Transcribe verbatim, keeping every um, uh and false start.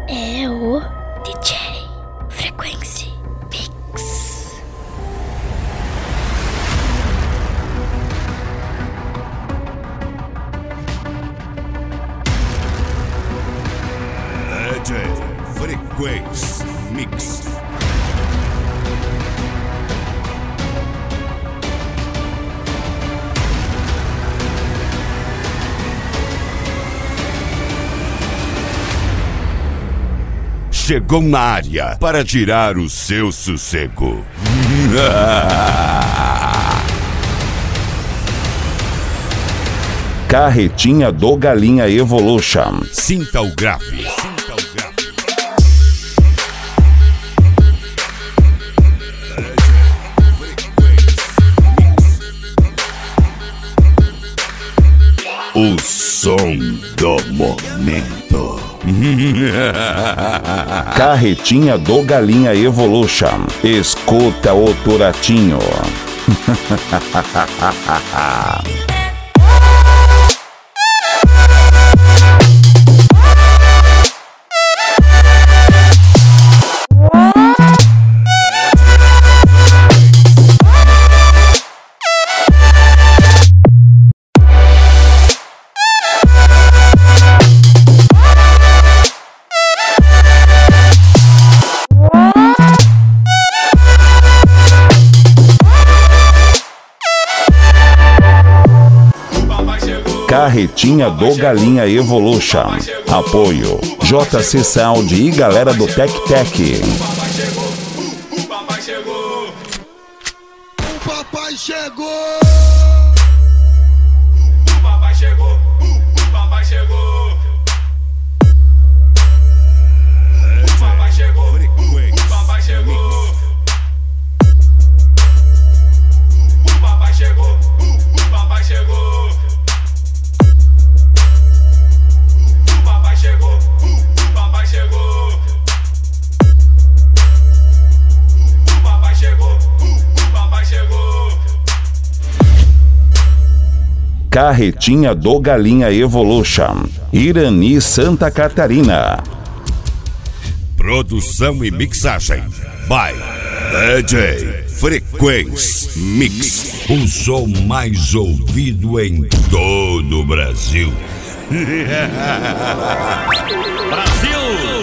é o D J Frequency Mix. D J Frequency Mix. Chegou na área para tirar o seu sossego. Carretinha do Galinha Evolution. Sinta o grave. Sinta o grave. O som do momento. Carretinha do Galinha Evolution. Escuta o Turatinho. Carretinha do Galinha Evolution. Apoio J C Sound e galera do Tec Tec. O papai chegou, o papai chegou. O papai chegou. O papai chegou, o papai chegou. O papai chegou, o papai chegou. O papai chegou, o papai chegou. Carretinha do Galinha Evolution. Irani, Santa Catarina. Produção e mixagem by D J Frequency Mix. O som mais ouvido em todo o Brasil. Brasil!